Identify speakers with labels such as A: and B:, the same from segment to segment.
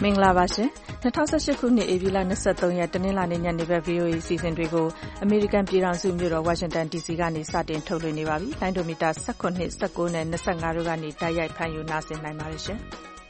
A: မင်္ဂလာပါရှင်2018ခုနှစ်ဧပြီလ23ရက်တနင်္လာနေ့ညနေဘက် VOA စီစဉ်တွေကိုအမေရိကန်ပြည်ထောင်စုမြို့တော်ဝါရှင်တန် DC ကနေစတင်ထုတ်လွှင့်နေပါပြီ။လိုင်းဒိုမီတာ18 19နဲ့25တို့ကနေတိုက်ရိုက်ဖမ်းယူနားဆင်နိုင်ပါတယ်ရှင်။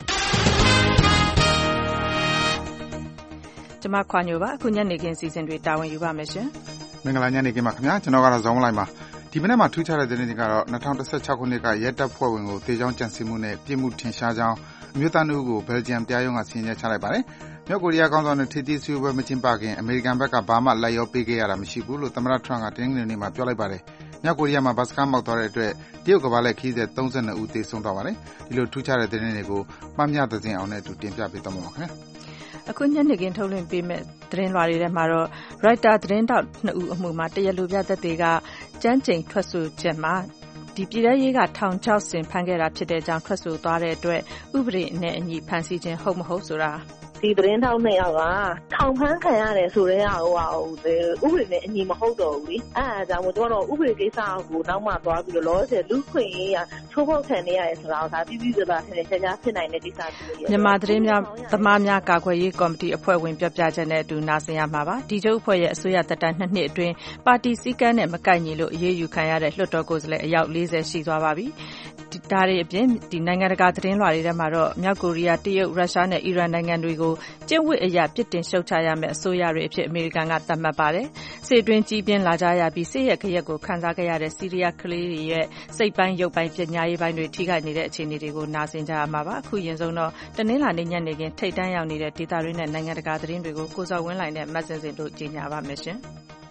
A: ကျွန်မခွာညိုပါအခုညနေခင်းစီစဉ်တွေတာဝန်ယူပါမယ်ရှင်
B: ။မင်္ဂလာညနေခင်းပါခင်ဗျာကျွန်တော်ကတော့ဇောင်းလိုက်ပါဒီမနေ့မှာထူးခြားတဲ့သတင်းတွေကတော့2016ခုနှစ်ကရဲတပ်ဖွဲ့ဝင်ကိုတေချောင်းကြံစည်မှုနဲ့ပြစ်မှုထင်ရှားကြောင်းအမျိုးသားတို့ကိုဘယ်လ်ဂျီယံတရားရုံးကစီရင်ချက်ချလိုက်ပါတယ်။မြောက်ကိုရီးယားခေါင်းဆောင်တဲ့ထိပ်သီးဆွေးနွေးပွဲမကျင်းပခင်အမေရိကန်ဘက်ကဘာမှလိုက်ရောပေးခဲ့ရတာမရှိဘူးလို့သမ္မတထရန့်ကတင်းငွေနေ့မှာပြောလိုက်ပါတယ်။မြောက်ကိုရီးယားမှာဘတ်စကားမောက်သွားတဲ့အတွက်တရုတ်ကမ္ဘာလက်ခီးသည်32ဦးသေဆုံးသွားပါတယ်။ဒီလိုထူးခြားတဲ့သတင်းတွေကိုမှတ်မြသစဉ်အောင်နဲ့အတူတင်ပြပေးသွားမှာပါခင်ဗျာ
A: ။အခုညနေခင်းထုတ်လွှင့်ပေးမဲ့သတင်းလွှာတွေထဲမှာတော့ Reuters သတင်းတောက်2ဦးအမှုမှာတရားလိုပြသက်သေကကြမ်းကြိမ်ထွက်ဆိုချက်မှာပြည်ထရေးကထောင်ချောက်ဆင်ဖမ်းခဲ့တာဖြစ်တဲ့အကြောင်းထွက်ဆိုသွားတဲ့အတွက်ဥပဒေနဲ့အညီဖမ်းဆီးခြင်းဟုတ်မဟုတ်ဆိုတာ
C: ဒီသတင်းထောက်2ယောက်ကထောင်ဖမ်းခံရတယ်ဆိုတဲ့ဟာဥပဒေနဲ့အညီမဟုတ်တော့ဘူးလေအဲဒါကြောင့်ကျွန်တော်ဥပဒေကိစ္စကိုနောက်မှသွားပြီးတော့လောဆယ်လူခွင့်ရေးရချိုးဖောက်ခံနေရတယ်ဆိုတာကိုဒါပြပြပြပြနဲ့ချာဖြစ်နိုင်တဲ့ကိစ္စဖြစ်
A: တယ်မြန်မာသတင်းများသမားများကာကွယ်ရေးကော်မတီအဖွဲ့ဝင်ပြောပြချက်နဲ့အတူနားဆင်ရမှာပါဒီချုပ်အဖွဲ့ရဲ့အစိုးရသက်တမ်း2နှစ်အတွင်းပါတီစည်းကမ်းနဲ့မကိုက်ညီလို့အရေးယူခံရတဲ့လွှတ်တော်ကိုယ်စားလှယ်အယောက်40ရှိသွားပါပြီဒါတွေအပြင်ဒီနိုင်ငံတကာသတင်းလွှာတွေထဲမှာတော့မြောက်ကိုရီးယားတရုတ်ရုရှားနဲ့အီရန်နိုင်ငံတွေကိုကျင့်ဝတ်အရာပြစ်တင်ရှုတ်ချရမယ့်အစိုးရတွေအဖြစ်အမေရိကန်ကသတ်မှတ်ပါတယ်။စစ်တွင်းကြီးပြင်းလာကြရပြီးစစ်ရဲ့ခရက်ကိုခံစားခဲ့ရတဲ့စီးရီးယားကလေးတွေရဲ့စိတ်ပိုင်းရုပ်ပိုင်းပညာရေးပိုင်းတွေထိခိုက်နေတဲ့အခြေအနေတွေကိုနားဆင်ကြရမှာပါ။အခုရင်ဆုံးတော့တနင်္လာနေ့ညနေခင်းထိပ်တန်းရောက်နေတဲ့ဒေသတွင်းနဲ့နိုင်ငံတကာသတင်းတွေကိုကိုစောဝင်းလှိုင်နဲ့မတ်စင်စင်တို့ကြီးညာပါမယ်ရှင်။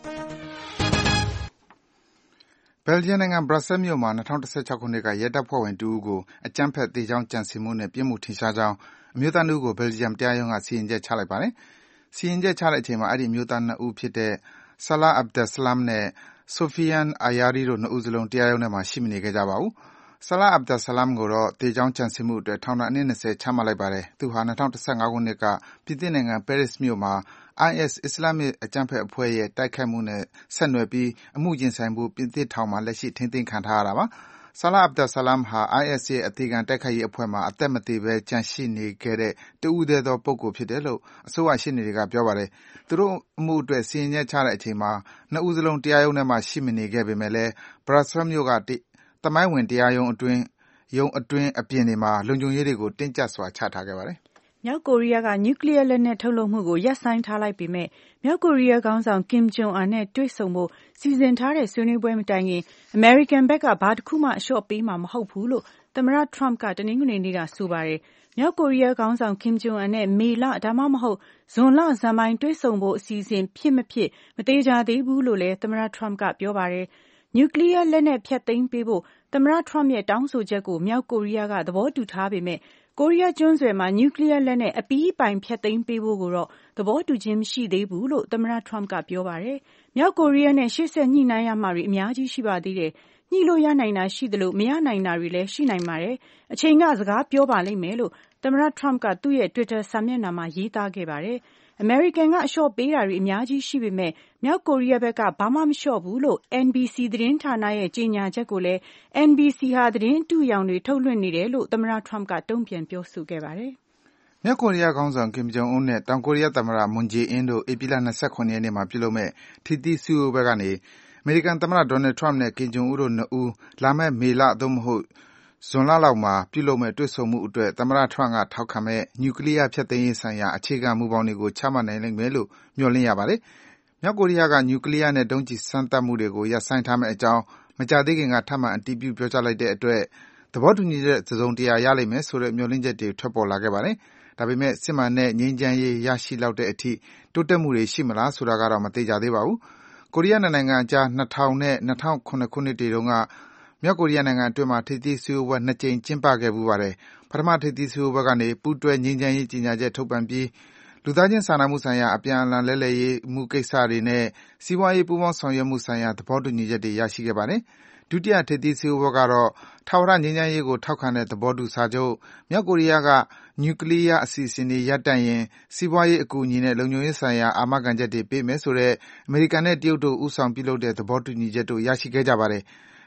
B: ဘယ်လ်ဂျီယံနိုင်ငံဘရပ်ဆဲမြို့မှာ2016ခုနှစ်ကရဲတပ်ဖွဲ့ဝင်2ဦးကိုအကြမ်းဖက်သေကြောင်းကြံစည်မှုနဲ့ပြစ်မှုထင်ရှားကြောင်းအမျိုးသား2ဦးကိုဘယ်လ်ဂျီယံတရားရုံးကစီရင်ချက်ချလိုက်ပါတယ်။စီရင်ချက်ချတဲ့အချိန်မှာအဲ့ဒီအမျိုးသား2ဦးဖြစ်တဲ့ Salah Abdeslam နဲ့ Sofian Ayari တို့2ဦးစလုံးတရားရုံးထဲမှာရှိမနေခဲ့ကြပါဘူး။ Salah Abdeslam ကိုတော့သေကြောင်းကြံစည်မှုအတွက်ထောင်ဒဏ်အနှစ်20ချမှတ်လိုက်ပါတယ်။သူဟာ2015ခုနှစ်ကပြည်သစ်နိုင်ငံပဲရစ်မြို့မှာIS အစ္စလာမ်မစ်အကြမ်းဖက်အဖွဲ့ရဲ့တိုက်ခိုက်မှုနဲ့ဆက်နွယ်ပြီးအမှုရင်ဆိုင်ဖို့ပြင်သစ်ထောင်မှာလက်ရှိထိန်းသိမ်းခံထားရတာပါ။ Salah Abdeslam ဟာ IS ရဲ့အသေခံတိုက်ခိုက်ရေးအဖွဲ့မှာအသက်မသေဘဲကျန်ရှိနေခဲ့တဲ့တဦးတည်းသောပုဂ္ဂိုလ်ဖြစ်တယ်လို့အစိုးရရှေ့နေတွေကပြောပါတယ်။သူတို့အမှုအတွက်စီရင်ချက်ချတဲ့အချိန်မှာ2ဦးစလုံးတရားရုံးထဲမှာရှိမနေခဲ့ပေမဲ့လည်း Brussels မြို့ကသမိုင်းဝင်တရားရုံးအတွင်းအပြင်တွေမှာလုံခြုံရေးတွေကိုတင်းကျပ်စွာချထားခဲ့ပါတယ်။
D: မြောက်ကိုရီးယားကနျူကလ িয়ার လက်နက်ထုတ်လုပ်မှုကိုရပ်ဆိုင်းထားလိုက်ပေမဲ့မြောက်ကိုရီးယားခေါင်းဆောင်ကင်ဂျုံအွန်နဲ့တွေ့ဆုံဖို့စီစဉ်ထားတဲ့ဆွေးနွေးပွဲမတိုင်ခင်အမေရိကန်ဘက်ကဘာတစ်ခုမှအလျှော့ပေးမှာမဟုတ်ဘူးလို့သမ္မတထရမ့်ကတနင်္ဂနွေနေ့ကဆိုပါတယ်။မြောက်ကိုရီးယားခေါင်းဆောင်ကင်ဂျုံအွန်နဲ့မေလဒါမှမဟုတ်ဇွန်လဇန်ပိုင်းတွေ့ဆုံဖို့အစီအစဉ်ဖြစ်မဖြစ်မသေးကြသေးဘူးလို့လည်းသမ္မတထရမ့်ကပြောပါတယ်။နျူကလ িয়ার လက်နက်ဖျက်သိမ်းပေးဖို့သမ္မတထရမ့်ရဲ့တောင်းဆိုချက်ကိုမြောက်ကိုရီးယားကသဘောတူထားပေမဲ့ကိုရီးယားကျွန်းဆွယ်မှာနျူကလ িয়ার လက်နက်အပြီးအပိုင်ဖျက်သိမ်းပေးဖို့ကိုတော့သဘောတူခြင်းမရှိသေးဘူးလို့သမ္မတထရမ့်ကပြောပါတယ်။မြောက်ကိုရီးယားနဲ့ရှေ့ဆက်ညှိနှိုင်းရမှာတွေအများကြီးရှိပါသေးတယ်။ညှိလို့ရနိုင်တာရှိသလိုမရနိုင်တာတွေလည်းရှိနိုင်ပါတယ်။အချိန်ကစကားပြောပါလိမ့်မယ်လို့သမ္မတထရမ့်ကသူ့ရဲ့ Twitter စာမျက်နှာမှာရေးသားခဲ့ပါတယ်။အမေရိကန်ကအလျှော့ပေးတာတွေအများကြီးရှိပေမဲ့မြောက်ကိုရီးယားဘက်ကဘာမှမလျှော့ဘူးလို့ NBC သတင်းဌာနရဲ့ကြေညာချက်ကိုလည်း NBC ဟာသတင်းအတုအယောင်တွေထုတ်လွှင့်နေတယ်လို့သမ္မတထရမ့်ကတုံ့ပြန်ပြောဆိုခဲ့ပါတယ်
B: ။မြောက်ကိုရီးယားခေါင်းဆောင်ကင်ဂျုံအွန်းနဲ့တောင်ကိုရီးယားသမ္မတမွန်ဂျေအင်းတို့ဧပြီလ29ရက်နေ့မှာပြုလုပ်မဲ့ထိပ်သီးစည်းဝေးပွဲကနေအမေရိကန်သမ္မတဒေါ်နယ်ထရမ့်နဲ့ကင်ဂျုံအွန်းတို့2ဦးလာမယ့်မေလသို့မဟုတ်ဇွန်လလောက်မှာပြုလုပ်မဲ့တွေ့ဆုံမှုအတွက်သမ္မတထရမ့်ကထောက်ခံမဲ့နျူကလ িয়ার ဖျက်သိမ်းရေးဆိုင်ရာအခြေခံမူဘောင်တွေကိုချမှတ်နိုင်လိမ့်မယ်လို့မျှော်လင့်ရပါတယ်။မြောက်ကိုရီးယားကနျူကလ িয়ার နဲ့ဒုံးကျည်စမ်းသပ်မှုတွေကိုရပ်ဆိုင်းထားမယ့်အကြောင်းမကြာသေးခင်ကထပ်မံအတည်ပြုပြောကြားလိုက်တဲ့အတွက်သဘောတူညီချက်တစုံတရာရလိမ့်မယ်ဆိုတဲ့မျှော်လင့်ချက်တွေထွက်ပေါ်လာခဲ့ပါတယ်။ဒါပေမဲ့စစ်မှန်တဲ့ငြိမ်းချမ်းရေးရရှိလောက်တဲ့အထိတိုးတက်မှုတွေရှိမလားဆိုတာကတော့မသေချာသေးပါဘူး။ကိုရီးယားနိုင်ငံအကြား2000နဲ့2009ခုနှစ်တွေတုန်းကမြောက်ကိုရီးယားနိုင်ငံအတွင်းမှာထိပ်သီးစည်းဝေးပွဲ2ကြိမ်ကျင်းပခဲ့ဘူးပါတယ်။ပထမထိပ်သီးစည်းဝေးပွဲကနေပူးတွဲငြိမ်းချမ်းရေးကြေညာချက်ထုတ်ပြန်ပြီးလူသားချင်းစာနာမှုဆိုင်ရာအပြန်အလှန်လဲလှယ်ရေးမှုကိစ္စတွေနဲ့စီးပွားရေးပူးပေါင်းဆောင်ရွက်မှုဆိုင်ရာသဘောတူညီချက်တွေရရှိခဲ့ပါတယ်။ဒုတိယထိပ်သီးစည်းဝေးပွဲကတော့ထာဝရငြိမ်းချမ်းရေးကိုထောက်ခံတဲ့သဘောတူစာချုပ်မြောက်ကိုရီးယားကနျူကလ িয়ার အစီအစဉ်တွေရပ်တန့်ရင်စီးပွားရေးအကူအညီနဲ့လုံခြုံရေးဆိုင်ရာအာမခံချက်တွေပေးမယ်ဆိုတဲ့အမေရိကန်နဲ့တရုတ်တို့ဦးဆောင်ပြုလုပ်တဲ့သဘောတူညီချက်တို့ရရှိခဲ့ကြပါတယ်။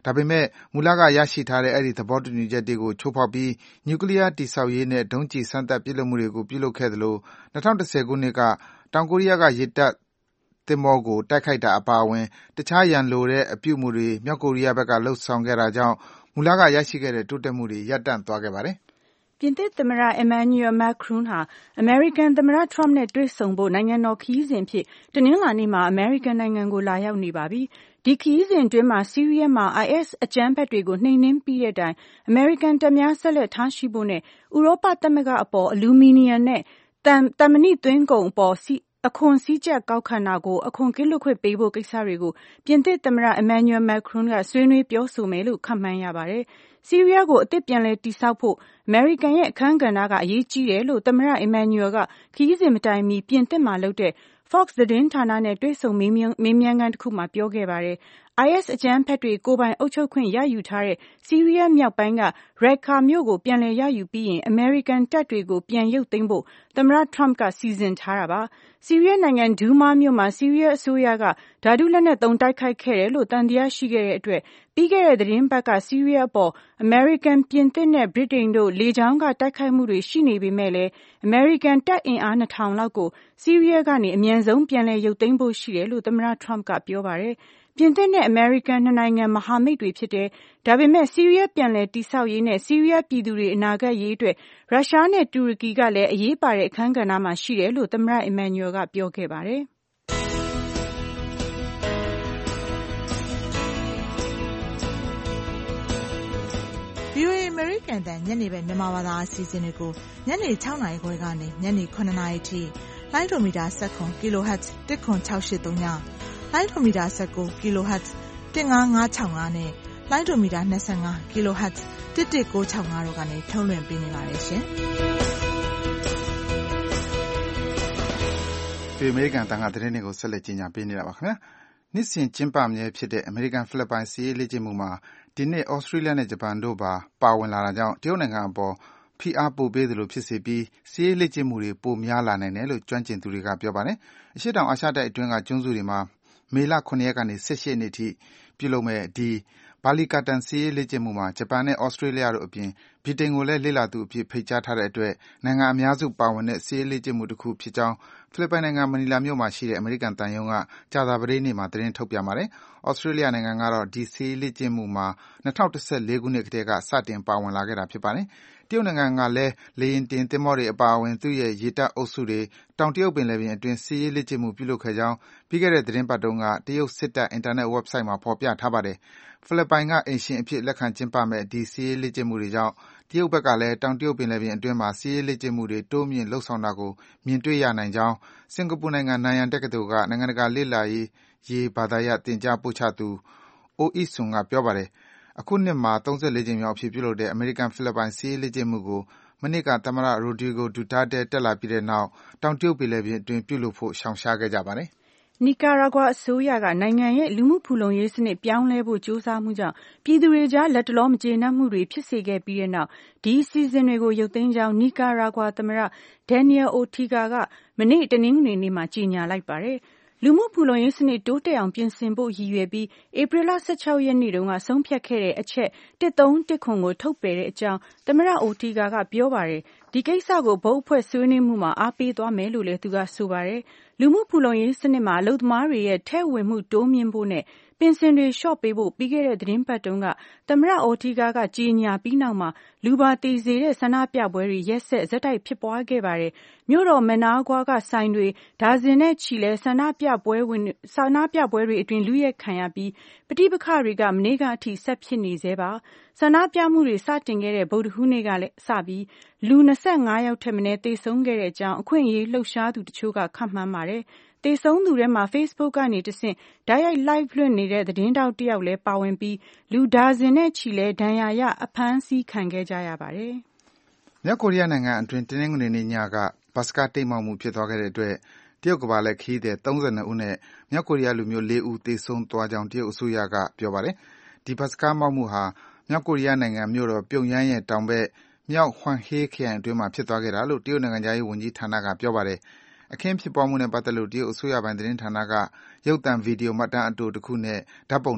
B: ဒါပေမဲ့မူလကရရှိထားတဲ့အဲဒီသဘောတူညီချက်တွေကိုချိုးဖောက်ပြီးနျူကလ িয়ার တည်ဆောက်ရေးနဲ့ဒုံးကျည်စမ်းသပ်ပစ်လွှတ်မှုတွေကိုပြုလုပ်ခဲ့သလို2010ခုနှစ်ကတောင်ကိုရီးယားကရေတပ်သင်္ဘောကိုတိုက်ခိုက်တာအပါအဝင်တခြားရန်လိုတဲ့အပြုအမူတွေမြောက်ကိုရီးယားဘက်ကလှုပ်ဆောင်ခဲ့တာကြောင့်မူလကရရှိခဲ့တဲ့တိုးတက်မှုတွေရပ်တန့်သွားခဲ့ပါတယ်
D: ။ပြင်သစ်သမ္မတ Emmanuel Macron ဟာအမေရိကန်သမ္မတ Trump နဲ့တွေ့ဆုံဖို့နိုင်ငံတော်ခရီးစဉ်အဖြစ်တနင်္လာနေ့မှာအမေရိကန်နိုင်ငံကိုလာရောက်နေပါပြီ။ဒီခရီးစဉ်အတွင်းမှာဆီးရီးယားမှာ IS အကြမ်းဖက်တွေကိုနှိမ်နင်းပြီးတဲ့အတိုင်းအမေရိကန်တပ်များဆက်လက်ထားရှိဖို့နဲ့ဥရောပသမဂ္ဂအပေါ်အလူမီနီယံနဲ့သံမဏိသွင်းကုန်အပေါ်အခွန်စည်းကြပ်ကောက်ခံတာကိုအခွန်ကင်းလွတ်ခွင့်ပေးဖို့ကိစ္စတွေကိုပြင်သစ်သမ္မတ Emmanuel Macron ကဆွေးနွေးပြောဆိုမယ်လို့ခန့်မှန်းရပါတယ်။ဆီးရီးယားကိုအသစ်ပြန်လည်တည်ဆောက်ဖို့အမေရိကန်ရဲ့အခန်းကဏ္ဍကအရေးကြီးတယ်လို့သမ္မတ Emmanuel ကခရီးစဉ်မတိုင်မီပြင်သစ်မှာလုပ်တဲ့ Fox သတင်းဌာနနဲ့တွေ့ဆုံမေးမြန်းခန်းတစ်ခုမှာပြောခဲ့ပါတယ်။ IS အကြမ်းဖက်တွေကိုယ်ပိုင်အုပ်ချုပ်ခွင့်ရယူထားတဲ့ဆီးရီးယားမြောက်ပိုင်းက Raqqa မြို့ကိုပြန်လည်ရယူပြီးရင်အမေရိကန်တပ်တွေကိုပြန်ရုပ်သိမ်းဖို့သမ္မတ Trump ကစီစဉ်ထားတာပါ။ဆီးရီးယားနိုင်ငံ Douma မြို့မှာဆီးရီးယားအစိုးရကဓာတုလက်နက်သုံးတိုက်ခိုက်ခဲ့တယ်လို့သံသယရှိခဲ့တဲ့အတွက်ပြီးခဲ့တဲ့သတင်းပတ်ကဆီးရီးယားအပေါ်အမေရိကန်ပြင်သစ်နဲ့ဗြိတိန်တို့လေကြောင်းကတိုက်ခိုက်မှုတွေရှိနေပေမဲ့လည်းအမေရိကန်တပ်အင်အား2000လောက်ကိုဆီးရီးယားကနေအမြန်ဆုံးပြန်လည်ရုပ်သိမ်းဖို့ရှိတယ်လို့သမ္မတ Trump ကပြောပါတယ်။ပြင်သစ်နဲ့အမေရိကန်နှစ်နိုင်ငံမဟာမိတ်တွေဖြစ်တယ်။ဒါပေမဲ့ဆီးရီးယားပြန်လည်တည်ဆောက်ရေးနဲ့ဆီးရီးယားပြည်သူတွေအနာဂတ်ရေးအတွက်ရုရှားနဲ့တူရကီကလည်းအရေးပါတဲ့အခန်းကဏ္ဍမှာရှိတယ်လို့သမ္မတ Emmanuel ကပြောခဲ့ပါတယ်။
E: VOA အမေရိကန်တန်ညနေပဲမြန်မာဘာသာအစီအစဉ်တွေကိုညနေ6နာရီခွဲကနေညနေ9နာရီထိလိုင်းဒိုမီတာ19 kHz 10683ညလိုင်းဒိုမီတာ19 kHz 15565နဲ့လိုင်းဒိုမီတာ25 kHz 11965တို့ကနေထုတ်လွှင့်ပေးနေပါတယ်ရှင်။
B: ဒီအမေရိကန်တန်ခါသတင်းတွေကိုဆက်လက်ကြီးညာပေးနေတာပါခင်ဗျာ။နှစ်စဉ်ကျင်းပမြဲဖြစ်တဲ့အမေရိကန်ဖိလစ်ပိုင်စီးရေးလေ့ကျင့်မှုမှာဒီနှစ်ဩစတြေးလျနဲ့ဂျပန်တို့ပါဝင်လာတာကြောင့်တရုတ်နိုင်ငံအပေါ်ဖိအားပိုပေးသလိုဖြစ်စေပြီးစီးရေးလေ့ကျင့်မှုတွေပိုများလာနိုင်တယ်လို့ကျွမ်းကျင်သူတွေကပြောပါတယ်။အရှေ့တောင်အာရှတိုက်အတွင်းကကျွန်းစုတွေမှာမေလ9ရက်ကနေ17ရက်နေ့ထိပြုလုပ်မဲ့ဒီဘာလီကာတန်စီးရေးလေ့ကျင့်မှုမှာဂျပန်နဲ့ဩစတြေးလျတို့အပြင်ဗြိတိန်ကိုလည်းလေ့လာသူအဖြစ်ဖိတ်ကြားထားတဲ့အတွက်နိုင်ငံအများစုပါဝင်တဲ့စီးရေးလေ့ကျင့်မှုတစ်ခုဖြစ်ကြောင်းဖိလစ်ပိုင်နိုင်ငံမနီလာမြို့မှာရှိတဲ့အမေရိကန်သံရုံးကကြာသပတေးနေ့မှာသတင်းထုတ်ပြန်ပါတယ်။ဩစတြေးလျနိုင်ငံကတော့ဒီစီးရေးလေ့ကျင့်မှုမှာ2014ခုနှစ်ကတည်းကစတင်ပါဝင်လာခဲ့တာဖြစ်ပါတယ်။တရုတ်နိုင်ငံကလည်းလေယာဉ်တင်သင်္ဘောတွေအပါအဝင်သူ့ရဲ့ရေတပ်အုပ်စုတွေတောင်တရုတ်ပင်လယ်ပြင်အတွင်းစီးရေးလေ့ကျင့်မှုပြုလုပ်ခဲ့ကြောင်းပြီးခဲ့တဲ့သတင်းပတ်တုန်းကတရုတ်စစ်တပ်အင်တာနက် website မှာဖော်ပြထားပါတယ်။ဖိလစ်ပိုင်ကအိမ်ရှင်အဖြစ်လက်ခံကျင်းပမဲ့ဒီစီးရေးလေ့ကျင့်မှုတွေကြောင့်တရုတ်ဘက်ကလည်းတောင်တရုတ်ပင်လယ်ပြင်အတွင်းမှာစီးရေးလေ့ကျင့်မှုတွေတိုးမြင့်လုပ်ဆောင်တာကိုမြင်တွေ့ရနိုင်ကြောင်းစင်ကာပူနိုင်ငံနန်ယန်တက္ကသိုလ်ကနိုင်ငံတကာလေ့လာရေးဘာသာရပ်သင်ကြားပို့ချသူ Oh Eat Sun ကပြောပါတယ်။အခုနှစ်မှာ34ကြိမ်မြောက်အဖြစ်ပြုလုပ်တဲ့အမေရိကန်ဖိလစ်ပိုင်စီးရေးလေ့ကျင့်မှုကိုမနှစ်ကသမ္မတ Rodrigo Duterte တက်လာပြီးတဲ့နောက်တောင်တရုတ်ပင်လယ်ပြင်အတွင်းပြုလုပ်ဖို့ရှောင်ရှားခဲ့ကြပါတယ်
D: ။နီကာရာဂွာအစိုးရကနိုင်ငံရဲ့လူမှုဖူလုံရေးစနစ်ပြောင်းလဲဖို့ကြိုးစားမှုကြောင့်ပြည်သူတွေကြားလက်တလောမကျေနပ်မှုတွေဖြစ်စေခဲ့ပြီးတဲ့နောက်ဒီအစီအစဉ်တွေကိုရုပ်သိမ်းကြောင်းနီကာရာဂွာသမ္မတ Daniel Ortega ကမနေ့တနင်္ဂနွေနေ့မှာကြေညာလိုက်ပါတယ်။လူမှုဖူလုံရေးစနစ်တိုးတက်အောင်ပြင်ဆင်ဖို့ရည်ရွယ်ပြီးဧပြီလ16ရက်နေ့တုန်းကဆုံးဖြတ်ခဲ့တဲ့အချက်131ခွန်ကိုထုတ်ပယ်တဲ့အကြောင်းသမ္မတ Ortega ကပြောပါတယ်။ဒီကိစ္စကိုဘုတ်အဖွဲ့ဆွေးနွေးမှုမှာအားပေးသွားမယ်လို့လည်းသူကဆိုပါတယ်။လူမှုဖူလုံရေးစနစ်မှာအလုပ်သမားတွေရဲ့ထည့်ဝင်မှုတိုးမြင့်ဖို့နဲ့ပင်စင်တွေလျှော့ပေးဖို့ပြီးခဲ့တဲ့သတင်းပတ်တုန်းကသမ္မတ Ortega ကကြေညာပြီးနောက်မှာလူပါသေစေတဲ့ဆန္ဒပြပွဲတွေရက်ဆက်ဇက်တိုက်ဖြစ်ပွားခဲ့ပါတယ်။မြို့တော်မနာဂွာကဆိုင်တွေဒါဇင်နဲ့ချီလဲဆန္ဒပြပွဲတွေအတွင်းလုယက်ခံရပြီးပဋိပက္ခတွေကမနေ့ကအထိဆက်ဖြစ်နေဆဲပါ။ဆန္ဒပြမှုတွေစတင်ခဲ့တဲ့ဗုဒ္ဓဟူးနေ့ကလည်းစပြီးလူ25ယောက်ထက်မနည်းသေဆုံးခဲ့တဲ့အကြောင်းအခွင့်အရေးလှုပ်ရှားသူတချို့ကခန့်မှန်းပါတယ်။သေဆုံးသူထဲမှာ Facebook ကနေတဆင့်တိုက်ရိုက် live လွှင့်နေတဲ့သတင်းထောက်တယောက်လည်းပါဝင်ပြီးလူဒါဇင်နဲ့ချီလဲဒဏ်ရာရအဖမ်းဆီးခံခဲ့ကြရပါတယ်
B: ။မြောက်ကိုရီးယားနိုင်ငံအတွင်းတင်းနှင်းငွေနေ့ညကဘတ်စကားတိတ်မောက်မှုဖြစ်သွားခဲ့တဲ့အတွက်တရုတ်ကဘာလဲခီးတဲ့32ဦးနဲ့မြောက်ကိုရီးယားလူမျိုး4ဦးသေဆုံးသွားကြောင်းတရုတ်အစိုးရကပြောပါတယ်။ဒီဘတ်စကားမောက်မှုဟာမြောက်ကိုရီးယားနိုင်ငံမြို့တော်ပြုံယမ်းရဲ့တောင်ဘက်မြောက်ဟွမ်ဟေးခရိုင်အတွင်းမှာဖြစ်သွားခဲ့တာလို့တရုတ်နိုင်ငံသားရေးဝန်ကြီးဌာနကပြောပါတယ်။အခင်းဖြစ်ပွားမှုနဲ့ပတ်သက်လို့တရုတ်အစိုးရပိုင်းသတင်းဌာနကရုပ်သံဗီဒီယိုမှတ်တမ်းအတိုတစ်ခုနဲ့ဓာတ်ပုံတွေ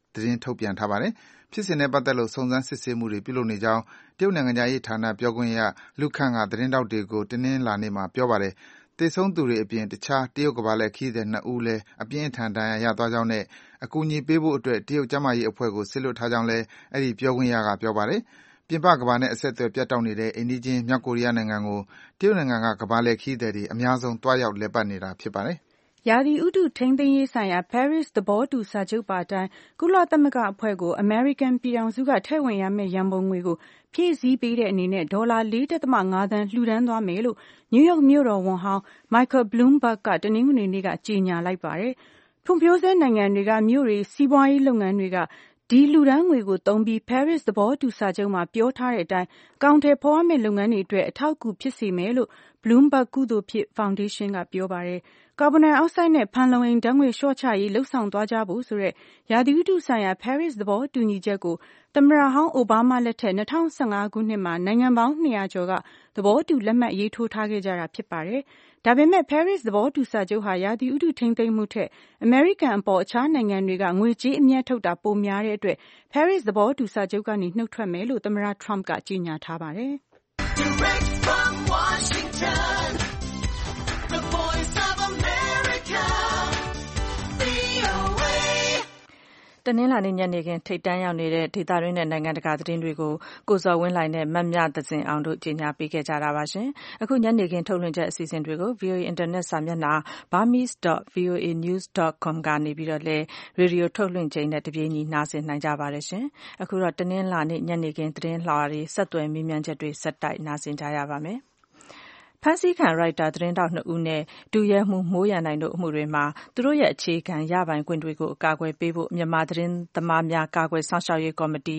B: သတင်းထုတ်ပြန်ထားပါတယ်။ဖြစ်စဉ်နဲ့ပတ်သက်လို့စုံစမ်းစစ်ဆေးမှုတွေပြုလုပ်နေကြောင်းတရုတ်နိုင်ငံခြားရေးဌာနပြောခွင့်ရ Lu Kang ကသတင်းထောက်တွေကိုတနင်္လာနေ့မှာပြောပါတယ်။သေဆုံးသူတွေအပြင်တခြားတရုတ်ကမ္ဘာလှည့်ခရီးသည်2ဦးလည်းအပြင်းအထန်ဒဏ်ရာရသွားကြောင်းနဲ့အကူအညီပေးဖို့အတွက်တရုတ်ကျန်းမာရေးအဖွဲ့ကိုစေလွှတ်ထားကြောင်းလည်းအဲဒီပြောခွင့်ရကပြောပါတယ်။ပြင်ပကမ္ဘာနဲ့အဆက်အသွယ်ပြတ်တောက်နေတဲ့အိမ်နီးချင်းမြောက်ကိုရီးယားနိုင်ငံကိုတရုတ်နိုင်ငံကကမ္ဘာလှည့်ခရီးသည်တွေအများဆုံးသွားရောက်လည်ပတ်နေတာဖြစ်ပါတယ်
D: ။ရာသီဥတုထိန်းသိမ်းရေးဆိုင်ရာ Paris သဘောတူစာချုပ်ပါအတိုင်းကုလသမဂ္ဂအဖွဲ့ကိုအမေရိကန်ပြည်ထောင်စုကထည့်ဝင်ရမယ့်ရန်ပုံငွေကိုဖြည့်ဆည်းပေးတဲ့အနေနဲ့ဒေါ်လာ 4.5 သန်းလှူဒါန်းသွားမယ်လို့နယူးယောက်မြို့တော်ဝန်ဟောင်း Michael Bloomberg ကတနင်္ဂနွေနေ့ကကြေညာလိုက်ပါတယ်။ဖွံ့ဖြိုးဆဲနိုင်ငံတွေကမြို့တွေစီးပွားရေးလုပ်ငန်းတွေကဒီလှူဒါန်းငွေကိုသုံးပြီး Paris သဘောတူစာချုပ်မှာပြောထားတဲ့အတိုင်းအကောင်အထည်ဖော်ရမယ့်လုပ်ငန်းတွေအတွက်အထောက်အကူဖြစ်စေမယ်လို့ Bloomberg ကုသိုလ်ဖြစ်ဖောင်ဒေးရှင်းကပြောပါတယ်။ကာဗွန်ဒိုင်အောက်ဆိုဒ်နဲ့ဖန်လုံအိမ်ဓာတ်ငွေ့လျှော့ချရေးလှုပ်ဆောင်သွားကြဖို့ဆိုတဲ့ရာသီဥတုဆိုင်ရာ Paris သဘောတူညီချက်ကိုသမ္မတဟောင်းအိုဘားမားလက်ထက်2015ခုနှစ်မှာနိုင်ငံပေါင်း200ကျော်ကသဘောတူလက်မှတ်ရေးထိုးထားခဲ့ကြတာဖြစ်ပါတယ်။ဒါပေမဲ့ Paris သဘောတူစာချုပ်ဟာရာသီဥတုထိန်းသိမ်းမှုထက်အမေရိကန်အပေါ်အခြားနိုင်ငံတွေကငွေကြေးအမြတ်ထုတ်တာပိုများတဲ့အတွက် Paris သဘောတူစာချုပ်ကနေနှုတ်ထွက်မယ်လို့သမ္မတ Trump ကကြေညာထားပါတယ်။ Direct from Washington, the voice of America, VOA
A: တနင်္လာနေ့ညနေခင်းထိပ်တန်းရောက်နေတဲ့ဒေသတွင်းနဲ့နိုင်ငံတကာသတင်းတွေကိုကိုဇော်ဝင်းလှိုင်နဲ့မမြသဇင်အောင်တို့ကြီးညာပေးခဲ့ကြတာပါရှင်။အခုညနေခင်းထုတ်လွှင့်ချက်အစီအစဉ်တွေကို VOA Internet စာမျက်နှာ burmese.voanews.com ကနေပြီးတော့လည်းရေဒီယိုထုတ်လွှင့်ချိန်နဲ့တပြေးညီနားဆင်နိုင်ကြပါတယ်ရှင်။အခုတော့တနင်္လာနေ့ညနေခင်းသတင်းလှော်တွေဆက်သွယ်မေးမြန်းချက်တွေဆက်တိုက်နားဆင်ကြရပါမယ်။ဖမ်းဆီးခံရိုက်တာသတင်းထောက်2ဦးနဲ့ဒုရဲမှူးမိုးရန်နိုင်တို့အမှုတွေမှာသူတို့ရဲ့အခြေခံရပိုင်ခွင့်တွေကိုအကာအကွယ်ပေးဖို့မြန်မာသတင်းသမားများကာကွယ်စောင့်ရှောက်ရေးကော်မတီ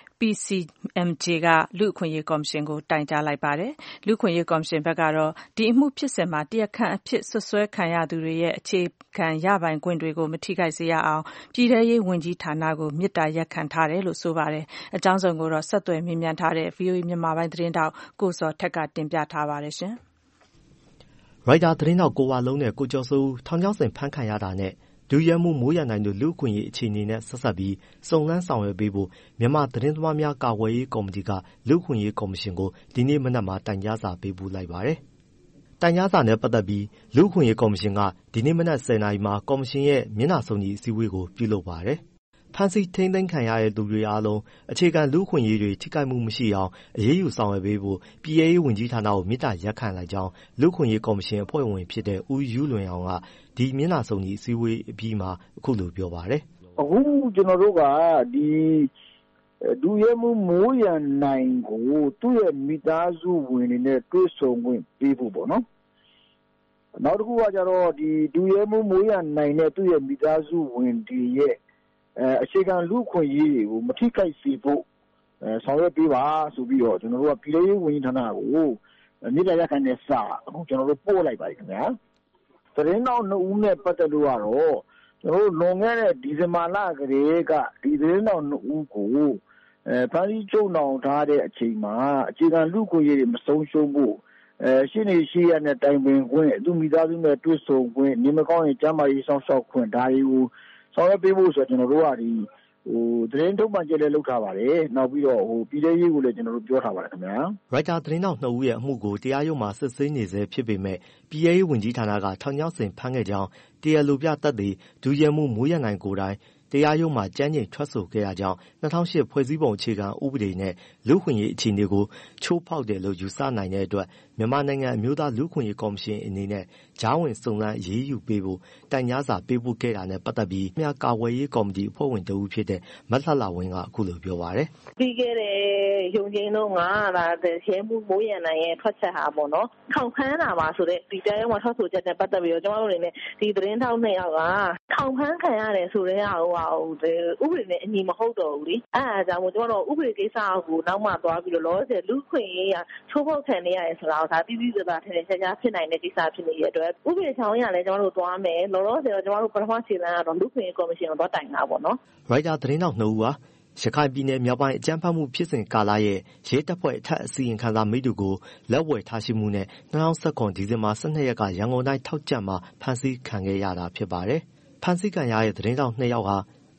A: PCMJ ကလူ့အခွင့်အရေးကော်မရှင်ကိုတိုင်ကြားလိုက်ပါတယ်။လူ့အခွင့်အရေးကော်မရှင်ဘက်ကတော့ဒီအမှုဖြစ်စဉ်မှာတရားခံအဖြစ်ဆွဆွဲခံရသူတွေရဲ့အခြေခံရပိုင်ခွင့်တွေကိုမထိခိုက်စေရအောင်ပြည်ထရေးဝန်ကြီးဌာနကိုမေတ္တာရပ်ခံထားတယ်လို့ဆိုပါတယ်။အကြောင်းစုံကိုတော့ဆက်သွယ်မေးမြန်းထားတဲ့ VOA မြန်မာပိုင်းသတင်းတောက်ကိုစောထက်ကတင်ပြထားပါတယ်ရှင်။
F: ရိုက်တာသတင်းတောက်ကိုဝလုံးနဲ့ကိုကျော်စိုးဦးထောင်ချောက်ဆင်ဖမ်းခံရတာနဲ့ဒုရဲမှူးမိုးရန်နိုင်တို့လူ့အခွင့်အရေးအခြေအနေနဲ့ဆက်စပ်ပြီးစုံစမ်းဆောင်ရွက်ပေးဖို့မြန်မာသတင်းသမားများကာကွယ်ရေးကော်မတီကလူ့အခွင့်အရေးကော်မရှင်ကိုဒီနေ့မနက်မှာတိုင်ကြားစာပေးပို့လိုက်ပါတယ်။တိုင်ကြားစာနဲ့ပတ်သက်ပြီးလူ့အခွင့်အရေးကော်မရှင်ကဒီနေ့မနက်10:00 နာရီမှာကော်မရှင်ရဲ့မျက်နှာစုံညီအစည်းအဝေးကိုပြုလုပ်ပါတယ်။ဖမ်းဆီးထိန်းသိမ်းခံရတဲ့သူတွေအားလုံးအခြေခံလူ့အခွင့်အရေးတွေထိခိုက်မှုမရှိအောင်အရေးယူဆောင်ရွက်ပေးဖို့ပြည်ထရေးဝန်ကြီးဌာနကိုမေတ္တာရပ်ခံလိုက်ကြောင်းလူ့အခွင့်အရေးကော်မရှင်အဖွဲ့ဝင်ဖြစ်တဲ့ဦးယူလွင်အောင်ကဒီမျက်နှာစုံညီအစည်းအဝေးအပြီးမှာအခုလိုပြောပါတယ်
G: ။အခုကျွန်တော်တို့ကဒီဒုရဲမှူးမိုးရန်နိုင်ကိုသူ့ရဲ့မိသားစုဝင်တွေနဲ့တွေ့ဆုံခွင့်ပေးဖို့ပေါ့နော်။နောက်တစ်ခုကကြတော့ဒီဒုရဲမှူးမိုးရန်နိုင်နဲ့သူ့ရဲ့မိသားစုဝင်တွေရဲ့အခြေခံလူ့အခွင့်အရေးတွေကိုမထိခိုက်စေဖို့ဆောင်ရွက်ပေးပါဆိုပြီးတော့ကျွန်တော်တို့ကပြည်ထရေးဝန်ကြီးဌာနကိုမေတ္တာရပ်ခံတဲ့စာအခုကျွန်တော်တို့ပို့လိုက်ပါပြီခင်ဗျာသတင်းတောက်2ဦးနဲ့ပတ်သက်လို့ကတော့ကျွန်တော်တို့လွန်ခဲ့တဲ့ဒီဇင်ဘာလကတည်းကဒီသတင်းတောက်2ဦးကိုဖမ်းဆီးချုပ်နှောင်ထားတဲ့အချိန်မှာအခြေခံလူ့အခွင့်အရေးတွေမဆုံးရှုံးဖို့ရှင်းနေရှိရတဲ့တိုင်ပင်ခွင့်သူမိသားစုနဲ့တွေ့ဆုံခွင့်နေမကောင်းရင်ကျန်းမာရေးစောင့်ရှောက်ခွင့်ဒါတွေကိုဆောင်ရွက်ပေးဖို့ဆိုတော့ကျွန်တော်တို့ကဒီသတင်းထုတ်ပြန်ချက်လည်းလုပ်ထားပါတယ်နောက်ပြီးတော့ပြည်ထရေးကိုလည်းကျွန်တော်တို့ပြောထားပါတယ်ခင်ဗျာ
F: ရိုက်တာသတင်းတောက်2ဦးရဲ့အမှုကိုတရားရုံးမှာစစ်ဆေးနေဆဲဖြစ်ပေမဲ့ပြည်ထရေးဝန်ကြီးဌာနကထောင်ချောက်ဆင်ဖမ်းခဲ့ကြောင်းတရားလိုပြသက်သေဒုရဲမှူးမိုးရန်နိုင်ကိုယ်တိုင်တရားရုံးမှာကြမ်းကြိမ်ထွက်ဆိုခဲ့ရကြောင်း2008ဖွဲ့စည်းပုံအခြေခံဥပဒေနဲ့လူ့အခွင့်အရေးအခြေအနေကိုချိုးဖောက်တယ်လို့ယူဆနိုင်တဲ့အတွက်မြန်မာနိုင်ငံအမျိုးသားလူ့အခွင့်အရေးကော်မရှင်အနေနဲ့ကြားဝင်စုံစမ်းအရေးယူပေးဖို့တိုင်ကြားစာပေးပို့ခဲ့တာနဲ့ပတ်သက်ပြီးမြန်မာကာကွယ်ရေးကော်မတီအဖွဲ့ဝင်တဦးဖြစ်တဲ့မလှလှဝင်းကအခုလိုပြောပါတယ်
C: ။ပြီးခဲ့တဲ့ရုံးချင်းတော့ငါဒါရဲမှုမိုးရန်နိုင်ရဲ့ထွက်ချက်ဟာပေါ့နော်ထောင်ဖမ်းတာပါဆိုတဲ့ဒီတရားရုံးမှာထွက်ဆိုချက်နဲ့ပတ်သက်ပြီးတော့ကျွန်တော်တို့အနေနဲ့ဒီသတင်းထောက်2ယောက်ကထောင်ဖမ်းခံရတယ်ဆိုတဲ့ဟာဥပဒေနဲ့အညီမဟုတ်တော့ဘူးလေအဲဒါကြောင့်မို့ကျွန်တော်တို့ဥပဒေကိစ္စကိုနောက်မှသွားပြီးတော့လောဆယ်လူ့ခွင့်ရေးချိုးဖောက်ခံနေရတယ်ဆိုတာကိုဒါတိတိကျကျထင်ထင်ရှားရှားဖြစ်နိုင်တဲ့ကိစ္စဖြစ်နေတဲ့အတွက်ဥပဒေဆောင်ရလည်းကျွန်တော်တို့သွားမယ်လောလောဆယ်တော့ကျွန်တော်တို့ပထမခြေလှမ်းကတော့လူ့ခွင့်ရေးကော်မရှင်ကိုသွားတိုင်တာပေါ့နော်
F: ရိုက်တာသတင်းတောက်2ဦးဟာရခိုင်ပြည်နယ်မြောက်ပိုင်းအကြမ်းဖက်မှုဖြစ်စဉ်ကာလရဲ့ရဲတပ်ဖွဲ့အထက်အစီရင်ခံစာမိတ္တူကိုလက်ဝယ်ထားရှိမှုနဲ့2019ဒီဇင်ဘာ12ရက်ကရန်ကုန်တိုင်းထောက်ကြံ့မှာဖမ်းဆီးခံခဲ့ရတာဖြစ်ပါတယ်။ဖမ်းဆီးခံရတဲ့သတင်းတောက်2ယောက်ဟာရ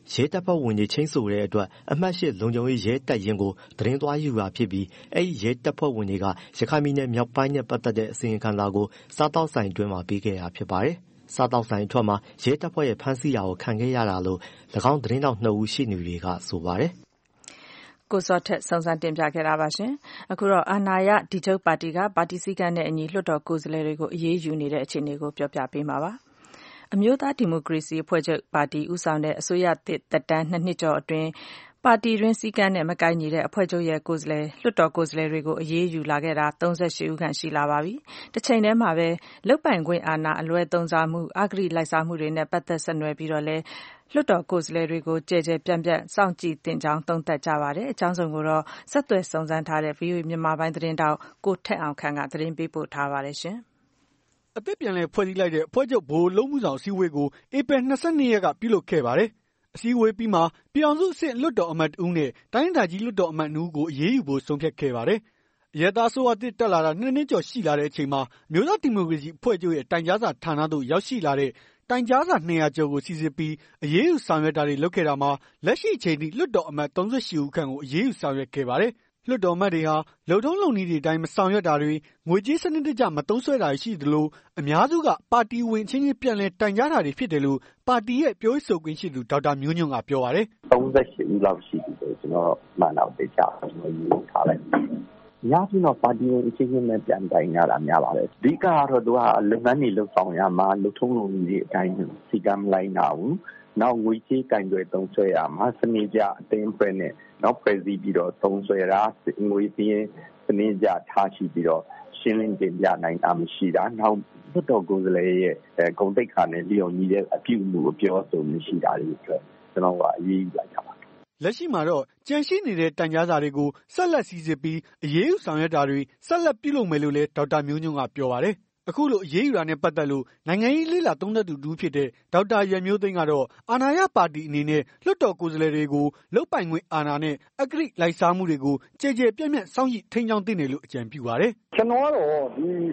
F: ရဲတပ်ဖွဲ့ဝင်တွေချင်းဆိုတဲ့အတွက်အမှတ်၈လုံခြုံရေးရဲတပ်ရင်းကိုသတင်းသွားယူတာဖြစ်ပြီးအဲဒီရဲတပ်ဖွဲ့ဝင်တွေကရခိုင်ပြည်နယ်မြောက်ပိုင်းနဲ့ပတ်သက်တဲ့အစီရင်ခံစာကိုစားတောက်ဆိုင်တွင်းမှာပေးခဲ့တာဖြစ်ပါတယ်။စားတောက်ဆိုင်အထွက်မှာရဲတပ်ဖွဲ့ရဲ့ဖမ်းဆီးရာကိုခံခဲ့ရတာလို့၎င်းသတင်းတောက်2ဦးရှိနေတွေကဆိုပါတယ်
A: ။ကိုစောထက်စုံစမ်းတင်ပြခဲ့တာပါရှင်။အခုတော့အာဏာရဒီချုပ်ပါတီကပါတီစည်းကမ်းနဲ့အညီလွှတ်တော်ကိုယ်စားလှယ်တွေကိုအရေးယူနေတဲ့အခြေအနေကိုပြောပြပေးမှာပါ။အမျိုးသားဒီမိုကရေစီအဖွဲ့ချုပ်ပါတီဦးဆောင်တဲ့အစိုးရသက်တမ်း2နှစ်ကျော်အတွင်းပါတီတွင်းစည်းကမ်းနဲ့မကိုက်ညီတဲ့အဖွဲ့ချုပ်ရဲ့လွှတ်တော်ကိုယ်စားလှယ်တွေကိုအရေးယူလာခဲ့တာ38ဦးခန့်ရှိလာပါပြီ။တစ်ချိန်တည်းမှာပဲလုပ်ပိုင်ခွင့်အာဏာအလွဲသုံးစားမှုအဂတိလိုက်စားမှုတွေနဲ့ပတ်သက်ဆက်နွယ်ပြီးတော့လည်းလွှတ်တော်ကိုယ်စားလှယ်တွေကိုကြဲကြဲပြန့်ပြန့်စောင့်ကြည့်သင့်ကြောင်းသုံးသပ်ကြပါတယ်။အကြောင်းစုံကိုတော့ဆက်သွယ်စုံစမ်းထားတဲ့ VOA မြန်မာပိုင်းသတင်းတောက်ကိုထက်အောင်ခန့်ကသတင်းပေးပို့ထားပါတယ်ရှင်
H: ။အသစ်ပြန်လည်ဖွဲ့စည်းလိုက်တဲ့အဖွဲ့ချုပ်ဗဟိုလုံးမှုဆောင်အစည်းအဝေးကိုဧပြီ22ရက်ကပြုလုပ်ခဲ့ပါတယ်။အစည်းအဝေးပြီးမှပြည်အောင်စုအဆင့်လွှတ်တော်အမတ်2နဲ့တိုင်းဒေသကြီးလွှတ်တော်အမတ်2ဦးကိုအရေးယူဖို့ဆုံးဖြတ်ခဲ့ပါတယ်။အရပ်သားအစိုးရတစ်တက်လာတာ2နှစ်ကျော်ရှိလာတဲ့အချိန်မှာမျိုးသားဒီမိုကရေစီအဖွဲ့ချုပ်ရဲ့တိုင်ကြားစာဌာနသို့ရောက်ရှိလာတဲ့တိုင်ကြားစာ200ကျော်ကိုစီစစ်ပြီးအရေးယူဆောင်ရွက်တာတွေလုပ်ခဲ့တာမှာလက်ရှိအချိန်ထိလွှတ်တော်အမတ်38ဦးခန့်ကိုအရေးယူဆောင်ရွက်ခဲ့ပါတယ်။လွှတ်တော်အမတ်တွေဟာလုပ်ထုံးလုပ်နည်းတွေအတိုင်းမဆောင်ရွက်တာတွေငွေကြေးစနစ်တကျမသုံးစွဲတာရှိသလိုအများစုကပါတီဝင်ချင်းချင်းပြန်လည်တိုင်ကြားတာတွေဖြစ်တယ်လို့ပါတီရဲ့ပြောရေးဆိုခွင့်ရှိသူဒေါက်တာမျိုးညွန့်ကပြောပါတယ်
I: ။38ဦးလောက်ရှိပြီဆိုကျွန်တော်မှန်တော့သိကြကျွန်တော်ယူထားလိုက်။များပြီးတော့ပါတီဝင်အချင်းချင်းနဲ့ပြန်တိုင်ရတာများပါတယ်။ဒီကတော့သူကလုပ်ငန်းတွေလုပ်ဆောင်ရမှာလုပ်ထုံးလုပ်နည်းတွေအတိုင်းစီကံမလိုက်နာဘူး။နောက်ငွေကြေးကင်တွေသုံးစွဲရမှာစနစ်ကြအသိမ်းဖွဲ့နဲ့နောက်ဖွဲ့စည်းပြီးတော့သုံးစွဲတာငွေစည်းစနစ်ကြထားရှိပြီးတော့ရှင်းလင်းတင်ပြနိုင်တာမရှိတာနောက်လွှတ်တော်ကိုယ်စားလှယ်ရဲ့ဂုဏ်သိက္ခာနဲ့လျော်ညီတဲ့အပြုအမူအပြောဆိုမရှိတာတွေအတွက်ကျွန်တော်ကအရေးယူလိုက်တာပါ
H: လက်ရှိမှာတော့ကြန့်ရှိနေတဲ့တိုင်ကြားစာတွေကိုဆက်လက်စီစစ်ပြီးအရေးယူဆောင်ရွက်တာတွေဆက်လက်ပြုလုပ်မယ်လို့လည်းဒေါက်တာမျိုးညွန့်ကပြောပါတယ်အခုလိုအရေးယူတာနဲ့ပတ်သက်လို့နိုင်ငံရေးလေ့လာသုံးသပ်သူတူဖြစ်တဲ့ဒေါက်တာရန်မျိုးသိန်းကတော့အာဏာရပါတီအနေနဲ့လွှတ်တော်ကိုယ်စားလှယ်တွေကိုလုပ်ပိုင်ခွင့်အာဏာနဲ့အဂတိလိုက်စားမှုတွေကိုကြဲကြဲပြန့်ပြန့်စောင့်ကြည့်ထိန်းချောင်းသင့်တယ်လို့အကြံပြုပါတယ်
G: ကျွန်တော်ကတော့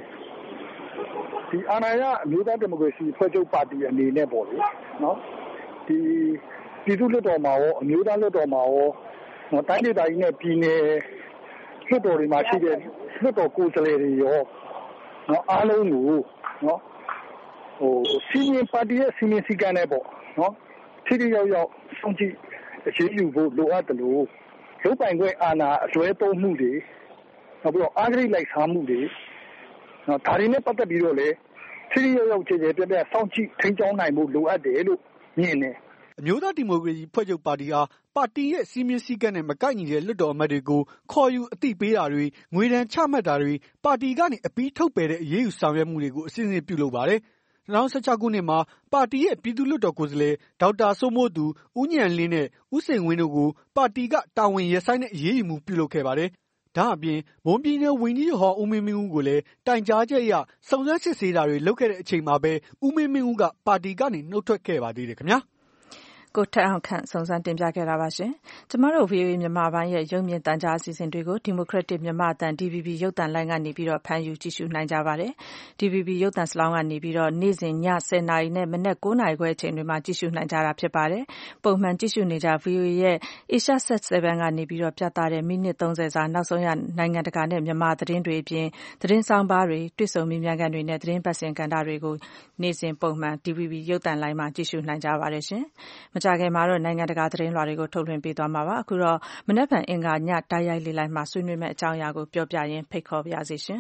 G: ဒီအာဏာရအမျိုးသားဒီမိုကရေစီအဖွဲ့ချုပ်ပါတီအနေနဲ့ပေါ့လေနော်ဒီပြည်သူ့လွှတ်တော်မှာရောအမျိုးသားလွှတ်တော်မှာရောတိုင်းဒေသကြီးနဲ့ပြည်နယ်လွှတ်တော်တွေမှာရှိတဲ့လွှတ်တော်ကိုယ်စားလှယ်တွေရောနော်အားလုံးကိုနော်စီမံပါတီရဲ့စီမံစည်းကမ်းနဲ့ပေါ့နော်ထိထိရောက်ရောက်စောင့်ကြည့်အရေးယူဖို့လိုအပ်တယ်လို့လုပ်ပိုင်ခွင့်အာဏာအလွဲသုံးမှုတွေနောက်ပြီးတော့အဂတိလိုက်စားမှုတွေနော်ဒါတွေနဲ့ပတ်သက်ပြီးတော့လေထိထိရောက်ရောက်ကြည်ကြဲပြပြစောင့်ကြည့်ထိန်းကျောင်းနိုင်ဖို့လိုအပ်တယ်လို့မြင်တယ်
H: အမျိုးသားဒီမိုကရေစီဖွဲ့ချုပ်ပါတီဟာပါတီရဲ့စီမင်းစည်းကမ်းနဲ့မကိုက်ညီတဲ့လွှတ်တော်အမတ်တွေကိုခေါ်ယူအသိပေးတာတွေငွေဒဏ်ချမှတ်တာတွေပါတီကနေအပြီးထုတ်ပယ်တဲ့အရေးယူဆောင်ရွက်မှုတွေကိုအစဉ်အဆက်ပြုလုပ်ပါတယ်။2016ခုနှစ်မှာပါတီရဲ့ပြည်သူ့လွှတ်တော်ကိုယ်စားလှယ်ဒေါက်တာစိုးမိုးသူဦးညံလင်းနဲ့ဦးစိန်ဝင်းတို့ကိုပါတီကတာဝန်ရပ်ဆိုင်တဲ့အရေးယူမှုပြုလုပ်ခဲ့ပါတယ်။ဒါအပြင်မွန်ပြည်နယ်ဝန်ကြီးချုပ်ဟောင်းဦးမင်းမင်းဦးကိုလည်းတိုင်ကြားချက်အရစုံစမ်းစစ်ဆေးတာတွေလုပ်ခဲ့တဲ့အချိန်မှာပဲဦးမင်းမင်းဦးကပါတီကနေနှုတ်ထွက်ခဲ့ပါသေးတယ်ခင်ဗျာ။
A: ကိုထက်အောင်ခန့်စုံစမ်းတင်ပြခဲ့တာပါရှင်။ကျမတို့ VOA မြန်မာပိုင်းရဲ့ရုပ်မြင်သံကြားအစီအစဉ်တွေကို Democratic မြန်မာအသံ DVB ရုပ်သံလိုင်းကနေပြီးတော့ဖမ်းယူကြည့်ရှုနိုင်ကြပါတယ်။ DVB ရုပ်သံစလောင်းကနေပြီးတော့နေ့စဉ်ည10:00နာရီနဲ့မနက်9:00နာရီခွဲအချိန်တွေမှာကြည့်ရှုနိုင်ကြတာဖြစ်ပါတယ်။ပုံမှန်ကြည့်ရှုနေကြ VOA ရဲ့ Asia Set 7ကနေပြီးတော့ပြသတဲ့မိနစ်30စာနောက်ဆုံးရနိုင်ငံတကာနဲ့မြန်မာသတင်းတွေအပြင်သတင်းဆောင်ပါတွေတွေ့ဆုံမေးမြန်းခန်းတွေနဲ့သတင်းပတ်စင်ကဏ္ဍတွေကိုနေ့စဉ်ပုံမှန် DVB ရုပ်သံလိုင်းမှာကြည့်ရှုနိုင်ကြပါတယ်ရှင်။မကြခင်မှာတော့နိုင်ငံတကာသတင်းလွှာတွေကိုထုတ်လွှင့်ပေးသွားမှာပါအခုတော့မနက်ဖြန်အင်္ဂါညတိုက်ရိုက်လေလိုက်မှာဆွေးနွေးမယ့်အကြောင်းအရာကိုပြောပြရင်းဖိတ်ခေါ်ပါရစေရှင်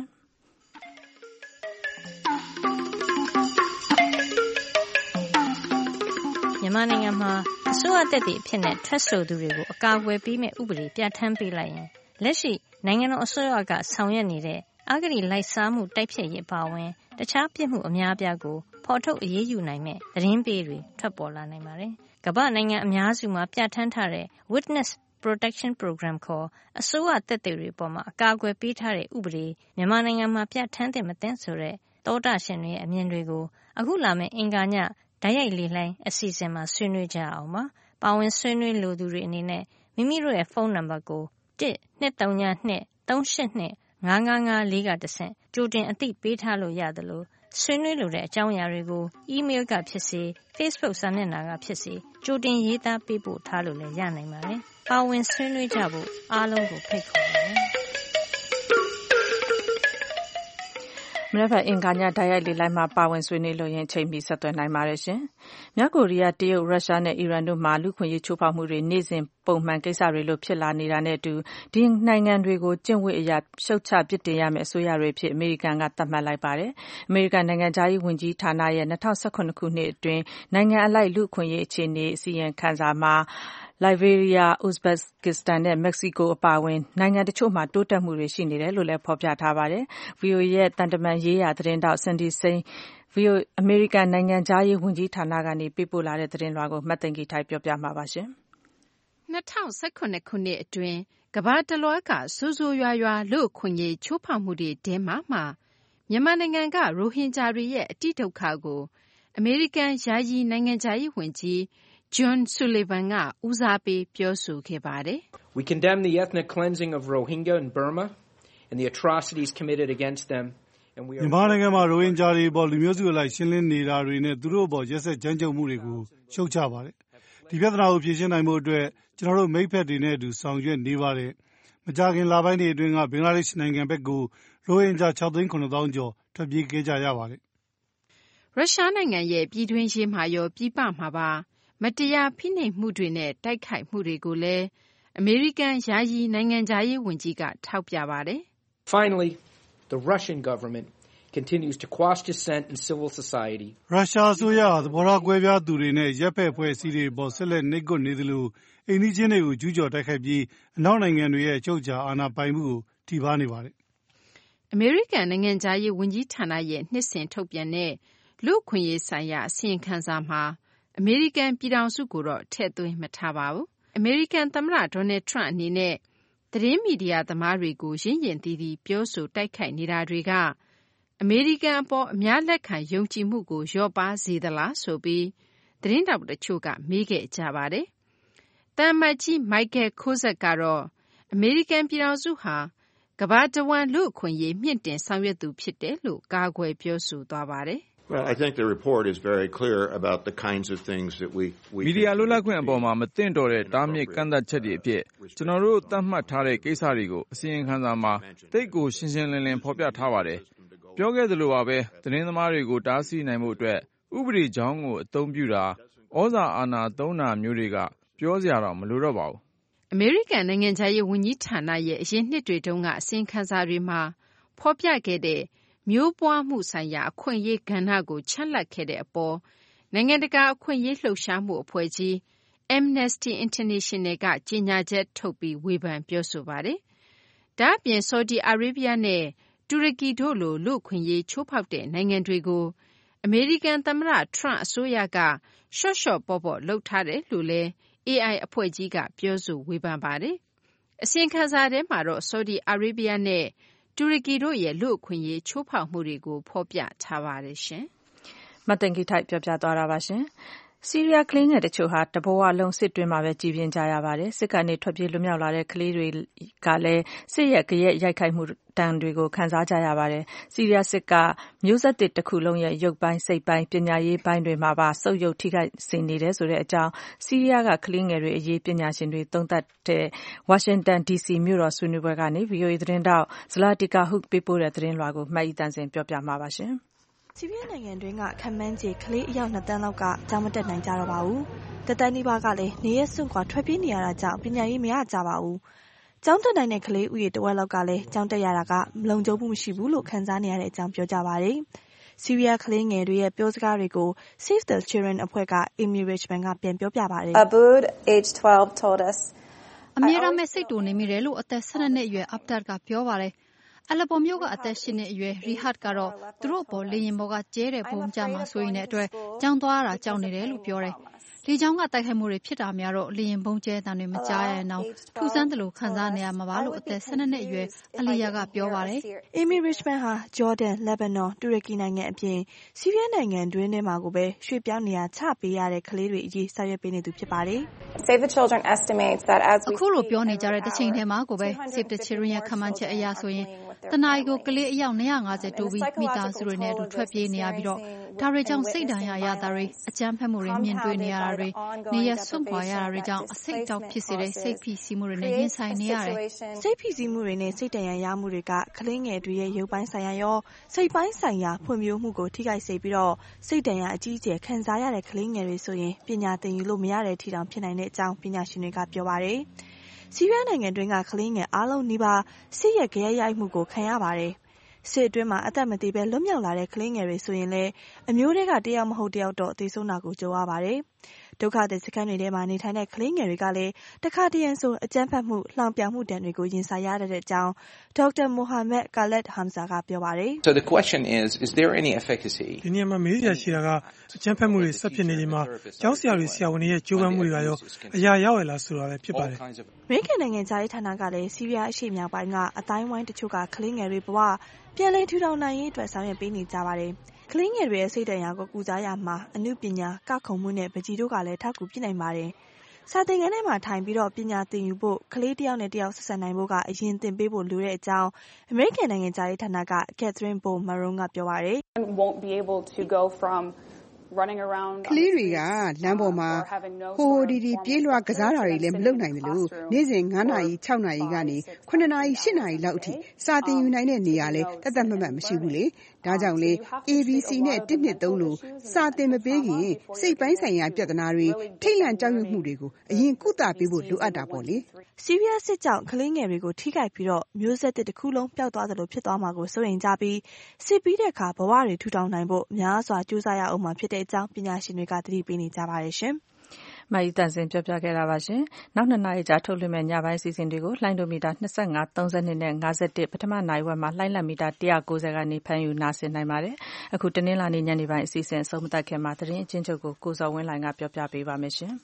J: မြန်မာနိုင်ငံမှာအစိုးရတပ်တွေအဖြစ်နဲ့ထွက်ဆိုသူတွေကိုအကာအကွယ်ပေးမဲ့ဥပဒေပြဋ္ဌာန်းပေးလိုက်ရင်လက်ရှိနိုင်ငံတော်အစိုးရကဆောင်ရွက်နေတဲ့အဂတိလိုက်စားမှုတိုက်ဖျက်ရေးပါဝင်တခြားပြစ်မှုအများအပြားကိုဖော်ထုတ်အရေးယူနိုင်မဲ့သတင်းပေးတွေထွက်ပေါ်လာနိုင်ပါတယ်ကမ္ဘာနိုင်ငံအများစုမှာပြဋ္ဌာန်းထားတဲ့ Witness Protection Program ခေါ်အစိုးရတပ်တွေပေါ်မှာအကာအကွယ်ပေးထားတဲ့ဥပဒေမြန်မာနိုင်ငံမှာပြဋ္ဌာန်းသင့်မသင့်ဆိုတဲ့သောတာရှင်တွေရဲ့အမြင်တွေကိုအခုလာမယ့်အင်္ဂါညတိုက်ရိုက်လေလှိုင်းအစီအစဉ်မှာဆွေးနွေးကြအောင်ပါ။ပါဝင်ဆွေးနွေးလိုသူတွေအနေနဲ့မိမိတို့ရဲ့ဖုန်းနံပါတ်ကို1-232-382-5554ကတဆင့်ကြိုတင်အသိပေးထားလို့ရသလိုဆွေးနွေးလိုတဲ့အကြောင်းအရာတွေကို email ကဖြစ်စေ Facebook စာမျက်နှာကဖြစ်စေကြိုတင်ရေးသားပေးပို့ထားလို့လည်းရနိုင်ပါတယ်။ပါဝင်ဆွေးနွေးကြဖို့အားလုံးကိုဖိတ်ခေါ်ပါတယ်။
A: မနေ့ကအင်္ဂါညတိုက်ရိုက်လေလိုင်းမှာပါဝင်ဆွေးနွေးလို့ရင်ချိန်ပြီးဆက်သွယ်နိုင်ပါတယ်ရှင်။မြောက်ကိုရီးယားတရုတ်ရုရှားနဲ့အီရန်တို့မှာလူခွင့်ရေးချိုးဖောက်မှုတွေနေ့စဉ်ပုံမှန်ကိစ္စတွေလို့ဖြစ်လာနေတာနဲ့အတူဒီနိုင်ငံတွေကိုကျင့်ဝတ်အရာရှုတ်ချပစ်တင်ရမယ့်အစိုးရတွေဖြစ်အမေရိကန်ကသတ်မှတ်လိုက်ပါတယ်။အမေရိကန်နိုင်ငံသားရေးဝန်ကြီးဌာနရဲ့2018ခုနှစ်အတွင်းနိုင်ငံအလိုက်လူခွင့်ရေးအခြေအနေအစီရင်ခံစာမှာလိုက်ဘေးရီးယား၊ဥဇဘက်ကစ္စတန်နဲ့မက္ကဆီကိုအပါအဝင်နိုင်ငံတချို့မှာတိုးတက်မှုတွေရှိနေတယ်လို့လည်းဖော်ပြထားပါတယ်။ VOA ရဲ့သံတမန်ရေးရာသတင်းတောက် Cindy Saine VOA အမေရိကန်နိုင်ငံသားရေးဝန်ကြီးဌာနကနေပေးပို့လာတဲ့သတင်းလွှာကိုမသိင်္ဂီထိုက်ပြောပြမှာပါရှင်
K: ။2018ခုနှစ်အတွင်းကမ္ဘာတလွှားကဆိုးဆိုးရွားရွားလူ့အခွင့်အရေးချိုးဖောက်မှုတွေထဲမှာမြန်မာနိုင်ငံကရိုဟင်ဂျာတွေရဲ့အတိဒုက္ခကိုအမေရိကန်ယာယီနိုင်ငံခြားရေးဝန်ကြီး John Sullivan ကဦးစားပေးပြောဆိုခဲ့ပါတယ်။
L: We condemn the ethnic cleansing of Rohingya in Burma and the atrocities committed against them.
M: မြန်မာနိုင်ငံမှာရိုဟင်ဂျာတွေပေါ်လူမျိုးစုအလိုက်ရှင်းလင်းနေတာတွေနဲ့သူတို့အပေါ်ရက်စက်ကြမ်းကြုတ်မှုတွေကိုရှုတ်ချပါတယ်။ဒီပြဿနာကိုဖြေရှင်းနိုင်ဖို့အတွက်ကျွန်တော်တို့မိတ်ဖက်တွေနဲ့အတူဆောင်ရွက်နေပါတယ်။မကြာခင်လပိုင်းတွေအတွင်းကဘင်္ဂလားဒေ့ရှ်နိုင်ငံဘက်ကိုရိုဟင်ဂျာ6,900,000 ကျော်ထွက်ပြေးခဲ့ကြရပါတယ်
K: ။ရုရှားနိုင်ငံရဲ့ပြည်တွင်းရေးမှာရောပြည်ပမှာပါမတရားဖိနှိပ်မှုတွေနဲ့တိုက်ခိုက်မှုတွေကိုလည်းအမေရိကန်ယာယီနိုင်ငံခြားရေးဝန်ကြီးကထောက်ပြပါတယ်။
L: Finally, the Russian government continues to quash dissent in civil society.
M: ရုရှားအစိုးရသဘောထားကွဲပြားသူတွေနဲ့ရပ်ဖက်ဖွဲ့စည်းတွေပေါ်ဆက်လက်နှိပ်ကွပ်နေသလိုအိမ်နီးချင်းတွေကိုကျူးကျော်တိုက်ခိုက်ပြီးအနောက်နိုင်ငံတွေရဲ့အချုပ်အခြာအာဏာပိုင်မှုကိုထိပါးနေပါတယ်
K: ။အမေရိကန်နိုင်ငံခြားရေးဝန်ကြီးဌာနရဲ့နှစ်စဉ်ထုတ်ပြန်တဲ့လူ့အခွင့်အရေးဆိုင်ရာအစီရင်ခံစာမှာအမေရိကန်ပြည်ထောင်စုကိုတော့ထည့်သွင်းမထားပါဘူး။အမေရိကန်သမ္မတဒေါ်နယ်ထရန့်အနေနဲ့သတင်းမီဒီယာသမားတွေကိုရင့်ရင်သီးသီးပြောဆိုတိုက်ခိုက်နေတာတွေကအမေရိကန်အပေါ်အများလက်ခံယုံကြည်မှုကိုလျော့ပါးစေသလားဆိုပြီးသတင်းတောက်တချို့ကမေးခဲ့ကြပါတယ်။သံအမတ်ကြီး Michael Kozak ကတော့အမေရိကန်ပြည်ထောင်စုဟာကမ္ဘာတဝန်းလူ့အခွင့်အရေးမြင့်တင်ဆောင်ရွက်သူဖြစ်တယ်လို့ကာကွယ်ပြောဆိုသွားပါတယ်။
N: Well, I think the report is very clear about the kinds of things that we
O: မီဒီယာလွတ်လပ်ခွင့်အပေါ်မှာမသင့်တော်တဲ့တားမြစ်ကန့်သတ်ချက်တွေအဖြစ်ကျွန်တော်တို့သတ်မှတ်ထားတဲ့ကိစ္စတွေကိုအစီရင်ခံစာမှာသိပ်ကိုရှင်းရှင်းလင်းလင်းဖော်ပြထားပါတယ်။ပြောခဲ့သလိုပါပဲသတင်းသမားတွေကိုတားဆီးနိုင်မှုအတွက်ဥပဒေကြောင်းကိုအသုံးပြုတာဩဇာအာဏာသုံးတာမျိုးတွေကပြောစရာတော့မလိုတော့ပါဘူး
K: ။အမေရိကန်နိုင်ငံခြားရေးဝန်ကြီးဌာနရဲ့အရင်နှစ်တွေတုန်းကအစီရင်ခံစာတွေမှာဖော်ပြခဲ့တဲ့မျိုးပွားမှုဆိုင်ရာအခွင့်အရေးကဏ္ဍကိုချန်လှပ်ခဲ့တဲ့အပေါ်နိုင်ငံတကာအခွင့်အရေးလှုပ်ရှားမှုအဖွဲ့ကြီး Amnesty International ကကြေညာချက်ထုတ်ပြီးဝေဖန်ပြောဆိုပါတယ်။ဒါ့အပြင်ဆော်ဒီအာရေဗျနဲ့တူရကီတို့လိုလူ့အခွင့်အရေးချိုးဖောက်တဲ့နိုင်ငံတွေကိုအမေရိကန်သမ္မတထရန့်အစိုးရကရှော့ရှော့ပေါ့ပေါ့လုပ်ထားတယ်လို့လည်း AI အဖွဲ့ကြီးကပြောဆိုဝေဖန်ပါတယ်။အစီရင်ခံစာထဲမှာတော့ဆော်ဒီအာရေဗျနဲ့တူရကီတို့ရဲ့လူ့အခွင့်အရေးချိုးဖောက်မှုတွေကိုဖော်ပြထားပါတယ်ရှင်
A: ။မသိင်္ဂီထိုက်ပြောပြသွားတာပါရှင်။ဆီးရီးယားကလေးငယ်တချို့ဟာတဘဝလုံးစစ်တွင်းမှာပဲကြီးပြင်းကြရပါတယ်။စစ်ကနေထွက်ပြေးလွတ်မြောက်လာတဲ့ကလေးတွေကလည်းစစ်ရဲ့ကြရက်ရိုက်ခိုက်မှုတန်တွေကိုခံစားကြရပါတယ်။ဆီးရီးယားစစ်ကမျိုးဆက်တစ်ခုလုံးရဲ့ရုပ်ပိုင်းစိတ်ပိုင်းပညာရေးပိုင်းတွေမှာပါဆုပ်ယုပ်ထိခိုက်စေနေတယ်ဆိုတဲ့အကြောင်းဆီးရီးယားကကလေးငယ်တွေအရေးပညာရှင်တွေသုံးသပ်တဲ့ဝါရှင်တန် DC မြို့တော်ဆွေးနွေးပွဲကနေ VOA သတင်းတောက် Zlatica Hook ပေးပို့တဲ့သတင်းလွှာကိုမှတ်ဤတန်စင်ပြောပြမှာပါရှင်
P: ။ဆီးရီးယားနိုင်ငံတွင်းကခန့်မှန်းခြေကလေးအယောက်2သန်းလောက်ကကျောင်းမတက်နိုင်ကြတော့ပါဘူး။တသန်းနီးပါးကလည်းနေရစွန့်ခွာထွက်ပြေးနေရတာကြောင့်ပညာရေးမရကြပါဘူး။ကျောင်းတက်နိုင်တဲ့ကလေးဥယေတဝက်လောက်ကလည်းကျောင်းတက်ရတာကမလုံခြုံမှုမရှိဘူးလို့ခံစားနေရတဲ့အကြောင်းပြောကြပါတယ်။ဆီးရီးယားကလေးငယ်တွေရဲ့ပြောစကားတွေကို Save the Children အဖွဲ့က Amy Richman ကပြန်ပြောပြပါတယ်။
Q: Aboud, age 12, told us
R: အမြဲတမ်းပဲစိတ်တူနေမိတယ်လို့အသက်12နှစ်အရွယ် Abdar ကပြောပါတယ်။အလက်ပေါ်မြို့ကအသက်10နှစ်အရွယ် Rihat ကတော့သူတို့အပေါ်လေရင်ပေါ်ကကျဲတဲ့ဘုံကြမှာဆိုရင်တဲ့အတွက်ကြောင်းသွားရတာကြောက်နေတယ်လို့ပြောတယ်။လေကြောင်းကတိုက်ခိုက်မှုတွေဖြစ်တာများတော့လေရင်ပုံကျဲတံတွေမကြားရရင်တော့ထူးဆန်းတယ်လို့ခံစားနေရမှာပါလို့အသက်12နှစ်အရွယ်အလီယာကပြောပါတယ်
P: ။ Amy Richman ဟာဂျော်ဒန်၊လက်ဘနွန်၊တူရကီနိုင်ငံအပြင်ဆီးရီးယားနိုင်ငံတွင်းထဲမှာကိုပဲရွှေ့ပြောင်းနေရာချပေးရတဲ့ကလေးတွေအရေးဆောင်ရွက်ပေးနေသူဖြစ်ပါတယ်
Q: ။ Save the Children estimates that as we
R: အခုလိုပြောနေကြတဲ့တစ်ချိန်ထဲမှာကိုပဲ Save the Children ရဲ့ခန့်မှန်းချက်အရဆိုရင်တနာရီကိုကလေးအယောက်250တိုးပြီးမိသားစုတွေနဲ့အတူထွက်ပြေးနေရပြီးတော့ဒါတွေကြောင့်စိတ်ဒဏ်ရာရတာတွေအကြမ်းဖက်မှုတွေမြင်တွေ့နေရတာတွေနေရစွန့်ခွာရတာတွေကြောင့်အစိတ်တောက်ဖြစ်စေတဲ့စိတ်ဖိစီးမှုတွေနဲ့ရင်ဆိုင်နေရတယ်
P: ။စိတ်ဖိစီးမှုတွေနဲ့စိတ်ဒဏ်ရာရမှုတွေကကလေးငယ်တွေရဲ့ရုပ်ပိုင်းဆိုင်ရာရောစိတ်ပိုင်းဆိုင်ရာဖွံ့ဖြိုးမှုကိုထိခိုက်စေပြီးတော့စိတ်ဒဏ်ရာအကြီးအကျယ်ခံစားရတဲ့ကလေးငယ်တွေဆိုရင်ပညာသင်ယူလို့မရတဲ့အထိတောင်ဖြစ်နိုင်တဲ့အကြောင်းပညာရှင်တွေကပြောပါတယ်။ဆီးရီးယားနိုင်ငံတွင်းကကလေးငယ်အားလုံးနီးပါးစစ်ရဲ့ကြမ်းရိုက်မှုကိုခံရပါတယ်။စစ်အတွင်းမှာအသက်မသေးဘဲလွတ်မြောက်လာတဲ့ကလေးငယ်တွေဆိုရင်လည်းအမျိုးတွေကတယောက်မဟုတ်တယောက်တော့သေဆုံးတာကိုကြုံရပါတယ်။ဒုက္ခသည်စခန်းတွေထဲမှာနေထိုင်တဲ့ကလေးငယ်တွေကလည်းတခါတရံဆိုအကြမ်းဖက်မှုလှောင်ပြောင်မှုဒဏ်တွေကိုရင်ဆိုင်ရတဲ့အကြောင်းဒေါက်တာမိုဟာမက်ကာလက်ဟမ်ဇာကပြောပါတယ်။
S: So the question is there any efficacy?
T: ဒီနေရာမှာမေးစရာရှိတာကအကြမ်းဖက်မှုတွေဆက်ဖြစ်နေချိန်မှာကျောင်းဆရာတွေဆရာဝန်တွေရဲ့ကြိုးပမ်းမှုတွေကရောအရာရောက်ရလားဆိုတာပဲဖြစ်ပါတယ်
P: ။အမေရိကန်နိုင်ငံသားရေးဌာနကလည်းဆီးရီးယားအရှေ့မြောက်ပိုင်းကအတိုင်းဝိုင်းတချို့ကကလေးငယ်တွေဘဝပြန်လည်ထူထောင်နိုင်ရေးအတွက်ဆောင်ရွက်ပေးနေကြပါတယ်။ကလေးငယ်တွေရဲ့စိတ်ဒဏ်ရာကိုကုစားရမှာအမှုပညာကခုံမှုနဲ့ပကြီးတို့ကလည်းထောက်ကူပြနိုင်ပါတယ်။စာသင်ခန်းထဲမှာထိုင်ပြီးတော့ပညာသင်ယူဖို့ကလေးတယောက်နဲ့တယောက်ဆက်ဆံနိုင်ဖို့ကအရင်သင်ပေးဖို့လိုတဲ့အကြောင်းအမေရိကန်နိုင်ငံသားရေးဌာနက Catherine Bo Maroon ကပြောပါတယ်
U: ကလေးတွေကလမ်းပေါ်မှာဟိုဒီဒီပြေးလွှားကစားတာတွေလည်းမလုပ်နိုင်သလိုနေ့စဉ်9နာရီ6နာရီကနေ9နာရီ8နာရီလောက်အထိစာသင်ယူနိုင်တဲ့နေရာလဲတတ်မှတ်မရှိဘူးလေဒါကြောင့်လေ ABC နဲ့1 2 3လို့စာသင်မပေးခင်စိတ်ပိုင်းဆိုင်ရာပြဿနာတွေထိတ်လန့်ကြောက်ရွံ့မှုတွေကိုအရင်ကုသပေးဖို့လိုအပ်တာပေါ့လေ
P: ဆီးရီးယားစစ်ကြောင့်ကလေးငယ်တွေကိုထိခိုက်ပြီးတော့မျိုးဆက်တစ်ခုလုံးပျောက်သွားသလိုဖြစ်သွားမှာကိုစိုးရိမ်ကြပြီးစစ်ပြီးတဲ့အခါဘဝတွေထူထောင်နိုင်ဖို့များစွာကြိုးစားရအောင်မှာဖြစ်တဲ့အကြောင်းပညာရှင်တွေကသတိပေးနေကြပါတယ်ရှင်
A: ။မအီတန်စင်ပြောပြခဲ့တာပါရှင်။နောက်2နာရီကြာထုတ်လွှင့်မဲ့ညပိုင်းစီစဉ်တွေကိုလှိုင်းဒိုမီတာ25 32နဲ့51ပထမနိုင်ဝက်မှာလှိုင်းလက်မီတာ190ကနေဖမ်းယူနားဆင်နိုင်ပါတယ်။အခုတနင်္လာနေ့ညနေပိုင်းအစီအစဉ်အဆုံးမသတ်ခင်မှာသတင်းအချင်းချုပ်ကိုကိုစော်ဝင်းလှိုင်ကပြောပြပေးပါမယ်ရှင်။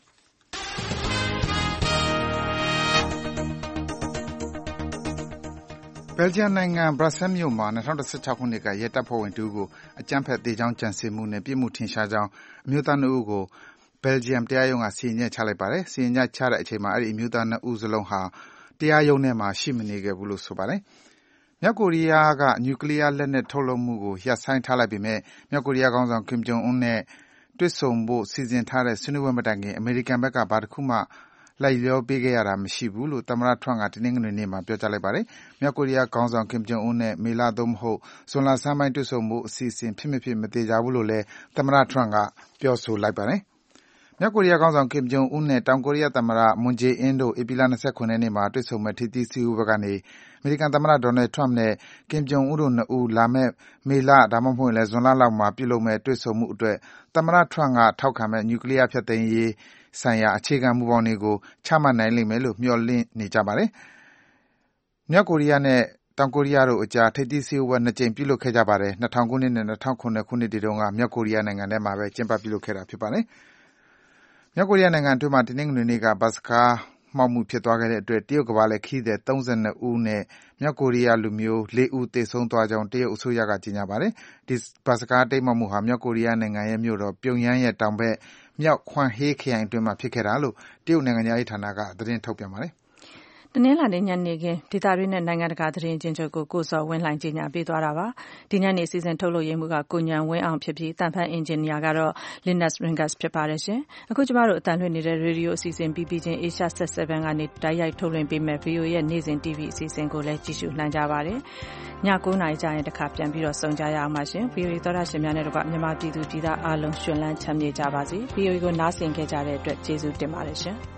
B: ဘယ်လ်ဂျီယံနိုင်ငံဘရပ်ဆဲမြို့မှာ2016ခုနှစ်ကရဲတပ်ဖွဲ့ဝင်တဦးကိုအကြမ်းဖက်သေကြောင်းကြံစည်မှုနဲ့ပြစ်မှုထင်ရှားကြောင်းအမျိုးသား2ဦးကိုဘယ်လ်ဂျီယံတရားရုံးကစီရင်ချက်ချလိုက်ပါတယ်။စီရင်ချက်ချတဲ့အချိန်မှာအဲဒီအမျိုးသား2ဦးစလုံးဟာတရားရုံးထဲမှာရှိမနေခဲ့ဘူးလို့ဆိုပါတယ်။မြောက်ကိုရီးယားကနျူကလ িয়ার လက်နက်ထုတ်လုပ်မှုကိုရပ်ဆိုင်းထားလိုက်ပေမဲ့မြောက်ကိုရီးယားခေါင်းဆောင် Kim Jong Un နဲ့တွေ့ဆုံဖို့စီစဉ်ထားတဲ့ဆွေးနွေးပွဲမတိုင်ခင်အမေရိကန်ဘက်ကဘာတစ်ခုမှလိုက်လျောပေးခဲ့ရတာမရှိဘူးလို့သမ္မတ Trump ကတနင်္ဂနွေနေ့မှာပြောကြားလိုက်ပါတယ်။မြောက်ကိုရီးယားခေါင်းဆောင် Kim Jong Un နဲ့မေလသို့မဟုတ်ဇွန်လဆန်းပိုင်းတွေ့ဆုံဖို့အစီအစဉ်ဖြစ်မဖြစ်မသေချာဘူးလို့လည်းသမ္မတ Trump ကပြောဆိုလိုက်ပါတယ်။မြောက်ကိုရီးယားခေါင်းဆောင် Kim Jong Un နဲ့တောင်ကိုရီးယားသမ္မတ Moon Jae-in တို့ဧပြီလ29ရက်နေ့မှာတွေ့ဆုံမယ့်ထိပ်သီးစည်းဝေးပွဲကနေအမေရိကန်သမ္မတ Donald Trump နဲ့ Kim Jong Un တို့2ဦးလာမယ့်မေလဒါမှမဟုတ်ဇွန်လလောက်မှာပြုလုပ်မယ့်တွေ့ဆုံမှုအတွက်သမ္မတ Trump ကထောက်ခံမယ့်နျူကလ িয়ার ဖျက်သိမ်းရေးဆိုင်ရာအခြေခံမူဘောင်တွေကိုချမှတ်နိုင်လိမ့်မယ်လို့မျှော်လင့်နေကြပါတယ်။မြောက်ကိုရီးယားနဲ့တောင်ကိုရီးယားတို့အကြားထိပ်သီးစည်းဝေးပွဲ2ကြိမ်ပြုလုပ်ခဲ့ကြပါတယ်။2000ခုနှစ်နဲ့2007ခုနှစ်တွေတုန်းကမြောက်ကိုရီးယားနိုင်ငံထဲမှာပဲကျင်းပပြုလုပ်ခဲ့တာဖြစ်ပါတယ်။မြောက်ကိုရီးယားနိုင်ငံအတွင်းမှာတနင်္ဂနွေနေ့ကဘတ်စကားမှောက်မှုဖြစ်သွားခဲ့တဲ့အတွက်တရုတ်ကမ္ဘာလှည့်ခရီးသည်32ဦးနဲ့မြောက်ကိုရီးယားလူမျိုး4ဦးသေဆုံးသွားကြောင်းတရုတ်အစိုးရကကြေညာပါတယ်။ဒီဘတ်စကားတိမ်းမှောက်မှုဟာမြောက်ကိုရီးယားနိုင်ငံရဲ့မြို့တော်ပြုံယမ်းရဲ့တောင်ဘက်မြောက်ခွမ်ဟေးခရိုင်အတွင်းမှာဖြစ်ခဲ့တာလို့တရုတ်နိုင်ငံသားရေးဌာနကသတင်းထုတ်ပြန်ပါတယ်
A: ။တနင်္လာနေ့ညနေခင်းဒေသတွင်းနဲ့နိုင်ငံတကာသတင်းချင်းချုပ်ကိုကိုစော်ဝင်းလှိုင်ကြီးညာပေးသွားတာပါ။ဒီညနေစီစဉ်ထုတ်လုပ်ရေးမှုကကိုညံဝင်းအောင်ဖြစ်ပြီးတန်ဖန်အင်ဂျင်နီယာကတော့ Linus Ringus ဖြစ်ပါတယ်ရှင်။အခုကျမတို့အတန်လွှင့်နေတဲ့ရေဒီယိုအစီအစဉ်ပြီးပြီးချင်း Asia Set 7ကနေတိုက်ရိုက်ထုတ်လွှင့်ပေးမဲ့ VOA ရဲ့နေ့စဉ် TV အစီအစဉ်ကိုလည်းကြည့်ရှုနိုင်ကြပါတယ်။ည9:00နာရီကျရင်တစ်ခါပြန်ပြီးတော့ဆုံကြရအောင်ပါရှင်။ VOA သောတာရှင်များနဲ့တကွမြန်မာပြည်သူပြည်သားအားလုံးရှင်လန်းချမ်းမြေ့ကြပါစေ။ VOA ကိုနားဆင်ခဲ့ကြတဲ့အတွက်ကျေးဇူးတင်ပါတယ်ရှင်။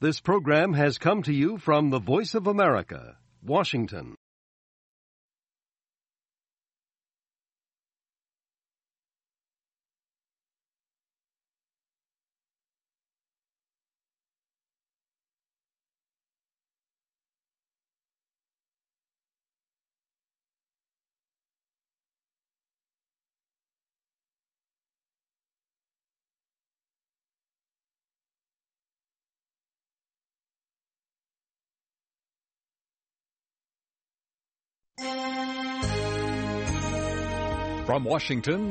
E: This program has come to you from the Voice of America, Washington.
V: From Washington,